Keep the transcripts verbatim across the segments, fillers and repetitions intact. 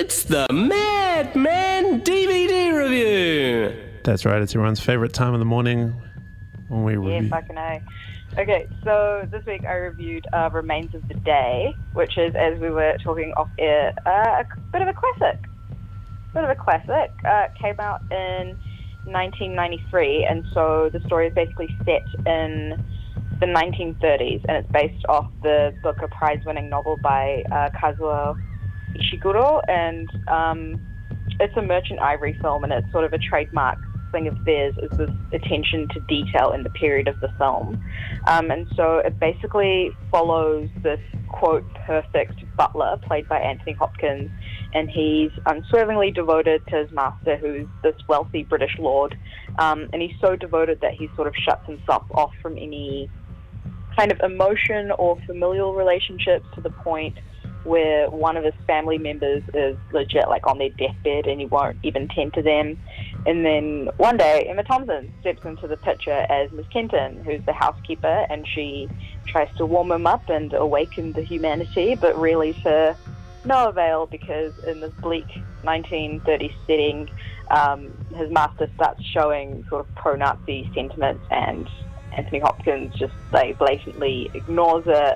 It's the Madman D V D review. That's right. It's everyone's favourite time of the morning when we review. Yeah, fucking A. Okay, so this week I reviewed uh, Remains of the Day, which is, as we were talking off air, uh, a bit of a classic. Bit of a classic. Uh, came out in nineteen ninety-three, and so the story is basically set in the nineteen thirties, and it's based off the Booker Prize-winning novel by uh, Kazuo Ishiguro, and um, it's a Merchant Ivory film, and it's sort of a trademark thing of theirs is this attention to detail in the period of the film. Um, and so it basically follows this, quote, perfect butler played by Anthony Hopkins, and he's unswervingly devoted to his master, who's this wealthy British lord, um, and he's so devoted that he sort of shuts himself off from any kind of emotion or familial relationships to the point where one of his family members is legit like on their deathbed and he won't even tend to them. And then one day Emma Thompson steps into the picture as Miss Kenton, who's the housekeeper, and she tries to warm him up and awaken the humanity, but really to no avail, because in this bleak nineteen thirties setting, um, his master starts showing sort of pro-Nazi sentiments, and Anthony Hopkins just like blatantly ignores it.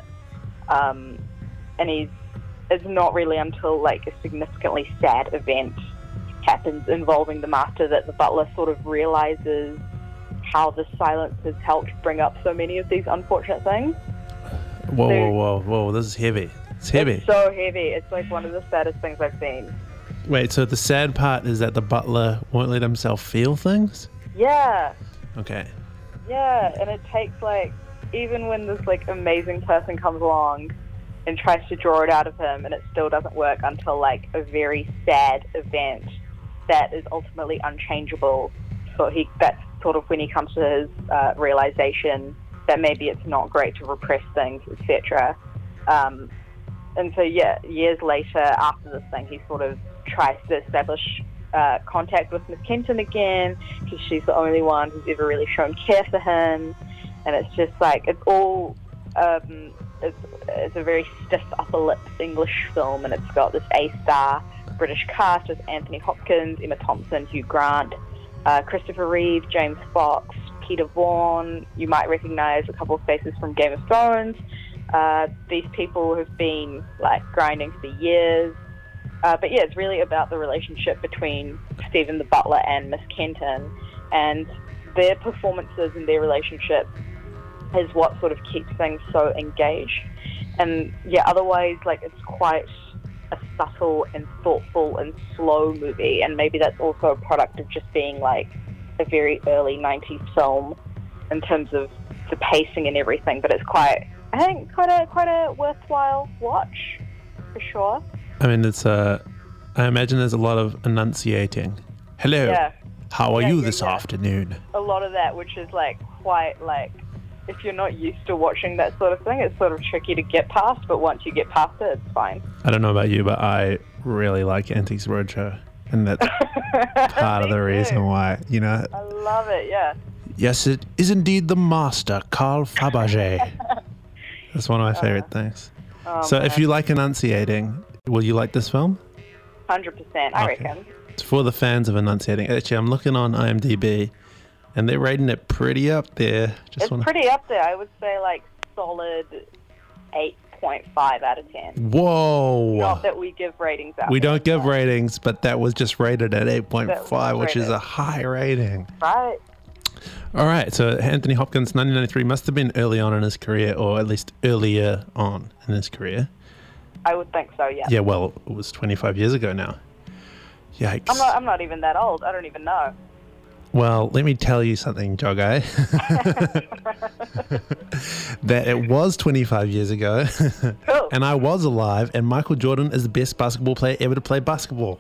Um, and he's it's not really until like a significantly sad event happens involving the master that the butler sort of realizes how the silence has helped bring up so many of these unfortunate things. Whoa, So- whoa, whoa, whoa! This is heavy. It's heavy. It's so heavy. It's like one of the saddest things I've seen. Wait, so the sad part is that the butler won't let himself feel things? Yeah, Okay. yeah, and it takes like, even when this like amazing person comes along and tries to draw it out of him, and it still doesn't work until like a very sad event that is ultimately unchangeable. So he that's sort of when he comes to his uh, realization that maybe it's not great to repress things, et cetera. Um, and so yeah, years later after this thing, he sort of tries to establish uh, contact with Miss Kenton again, because she's the only one who's ever really shown care for him. And it's just like, it's all, um, it's, it's a very stiff upper lip English film, and it's got this A-star British cast with Anthony Hopkins, Emma Thompson, Hugh Grant, uh, Christopher Reeve, James Fox, Peter Vaughan. You might recognise a couple of faces from Game of Thrones. Uh, these people have been like grinding for years. Uh, but yeah, it's really about the relationship between Stephen the butler and Miss Kenton, and their performances and their relationship is what sort of keeps things so engaged. And yeah, otherwise, like, it's quite a subtle and thoughtful and slow movie, and maybe that's also a product of just being like a very early nineties film in terms of the pacing and everything. But it's quite, I think, quite a quite a worthwhile watch for sure. I mean, it's uh, I imagine there's a lot of enunciating. Hello. Yeah, How are Yeah, you yeah, this yeah. afternoon? a lot of that, which is like quite like, if you're not used to watching that sort of thing, it's sort of tricky to get past, but once you get past it, it's fine. I don't know about you, but I really like Antiques Roadshow, and that's part of Me the too. reason why. You know. I love it, yeah. Yes, it is indeed the master, Carl Fabergé. That's one of my favorite things. Oh, So, if man. you like enunciating, will you like this film? one hundred percent, I Okay. reckon. It's for the fans of enunciating. Actually, I'm looking on IMDb, and they're rating it pretty up there. Just It's wanna... pretty up there. I would say like solid eight point five out of ten. Whoa! Not that we give ratings out. We there, don't give but- ratings, but that was just rated at eight point five, which is rated. a high rating. Right. All right, so Anthony Hopkins, nineteen ninety-three, must have been early on in his career, or at least earlier on in his career. I would think so, yeah. Yeah, well, it was twenty-five years ago now. Yikes. I'm not, I'm not even that old. I don't even know. Well, let me tell you something, Jogai. That it was twenty-five years ago, Cool. and I was alive, and Michael Jordan is the best basketball player ever to play basketball.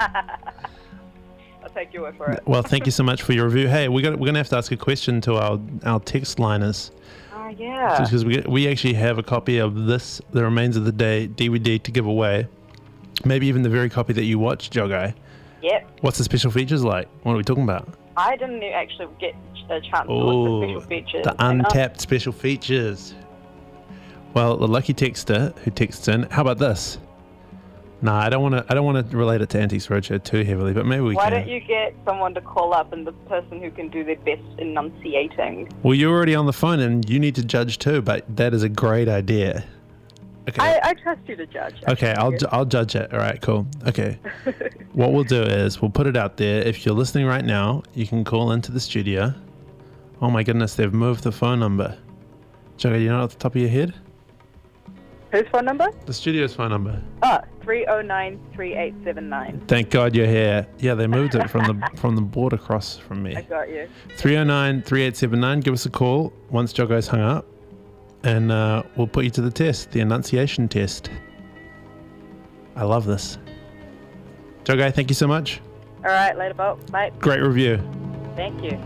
I'll take your word for it. Well, thank you so much for your review. Hey, we're gonna we're gonna have to ask a question to our our text liners, Oh, yeah. because we we actually have a copy of this, The Remains of the Day D V D to give away. Maybe even the very copy that you watched, Jogai. Yep. What's the special features like? What are we talking about? I didn't actually get a chance to Oh, look at the special features. the And, uh, untapped special features. Well, the lucky texter who texts in, how about this? Nah, I don't want to. I don't want to relate it to Antiques Roadshow too heavily, but maybe we Why can. don't you get someone to call up and the person who can do their best enunciating? Well, you're already on the phone, and you need to judge too. But that is a great idea. Okay. I, I trust you to judge. I Okay, trust I'll you. ju- I'll judge it. All right, cool. Okay. What we'll do is we'll put it out there. If you're listening right now, you can call into the studio. Oh my goodness, they've moved the phone number. Jugga, you know off the top of your head? Whose phone number? The studio's phone number. Oh, three oh nine, three eight seven nine. Thank God you're here. Yeah, they moved it from the from the board across from me. I got you. three oh nine, three eight seven nine. Give us a call once Joggo's hung up. And uh, we'll put you to the test, the enunciation test. I love this. Joggo, thank you so much. All right, later, Bolt. Bye. Great review. Thank you.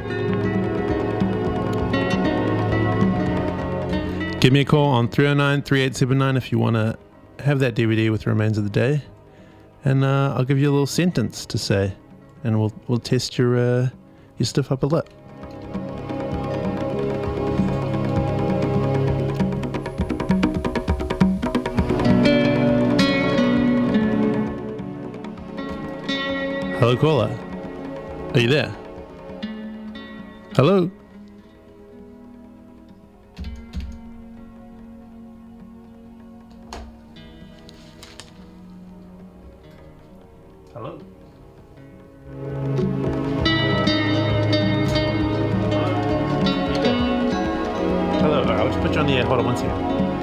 Give me a call on three oh nine, three eight seven nine if you want to have that D V D with the remains of the day. And uh, I'll give you a little sentence to say. And we'll we'll test your, uh, your stiff upper lip. Hello, caller. Are you there? Hello? Hello? Hello, I'll just put you on the air. Hold on one second.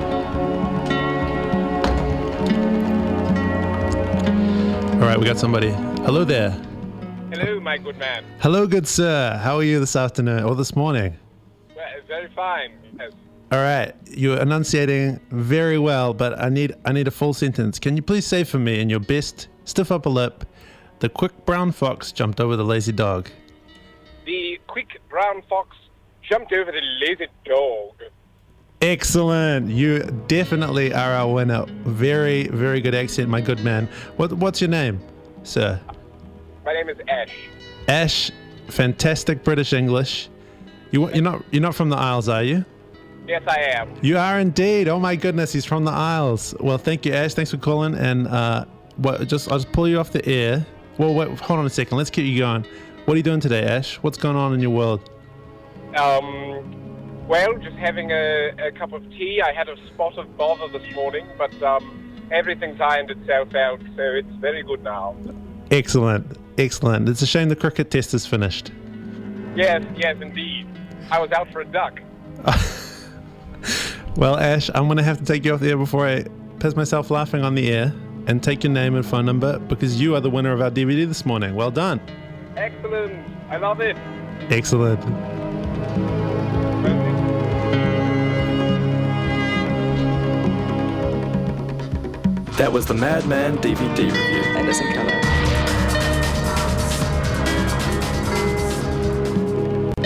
All right, we got somebody. Hello there. Hello, my good man. Hello, good sir. How are you this afternoon or this morning? Well, very fine. Yes. All right, you're enunciating very well, but I need I need a full sentence. Can you please say for me in your best stiff upper lip, the quick brown fox jumped over the lazy dog? The quick brown fox jumped over the lazy dog. Excellent. You definitely are our winner. Very, very good accent, my good man. What what's your name, sir? My name is Ash. Ash. Fantastic British English. You you're not you're not from the Isles, are you? Yes, I am. You are indeed. Oh my goodness, he's from the Isles. Well, thank you, Ash. Thanks for calling. And uh, what? Just I'll just pull you off the air. Well, wait, hold on a second. Let's keep you going. What are you doing today, Ash? What's going on in your world? Um, well, just having a, a cup of tea. I had a spot of bother this morning, but um, everything's ironed itself out, so it's very good now. Excellent, excellent. It's a shame the cricket test is finished. Yes, yes, indeed. I was out for a duck. Well, Ash, I'm going to have to take you off the air before I piss myself laughing on the air and take your name and phone number because you are the winner of our D V D this morning. Well done. Excellent. I love it. Excellent. That was the Madman D V D review. Anderson Keller.